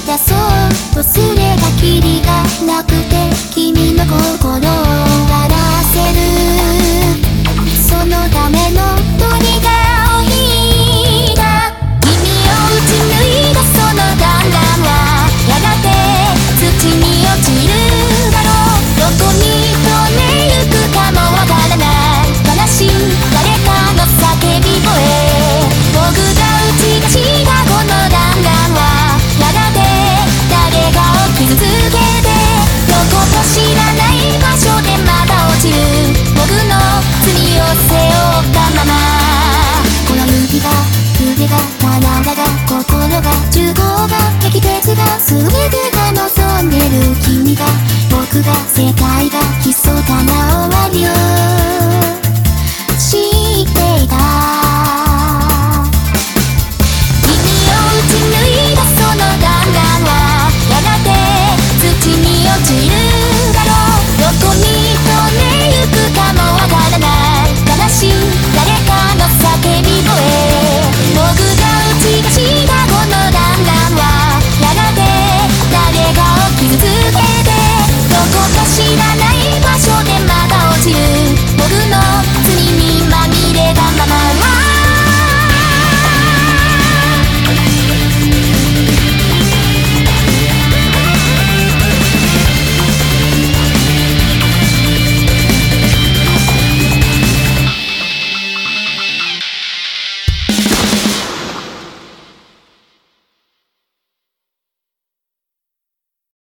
出そうとすればキリがなくて君の心を笑わせる。そのための鳥が多いんだ。君を打ち抜いたその弾丸はやがて土に落ちるだろう。どこに飛んでゆくかもわからない悲しい誰かの叫び声。僕が打ち出したこの弾丸はやがて誰かを傷つけてどこか知らない場所でまた落ちる。僕の罪を背負ったままこの指が腕が体が心が重厚が激鉄が全てが望んでる君が僕が世界が密かな終わりを知っていた。君を打ち抜いたその弾丸はやがて土に落ちる。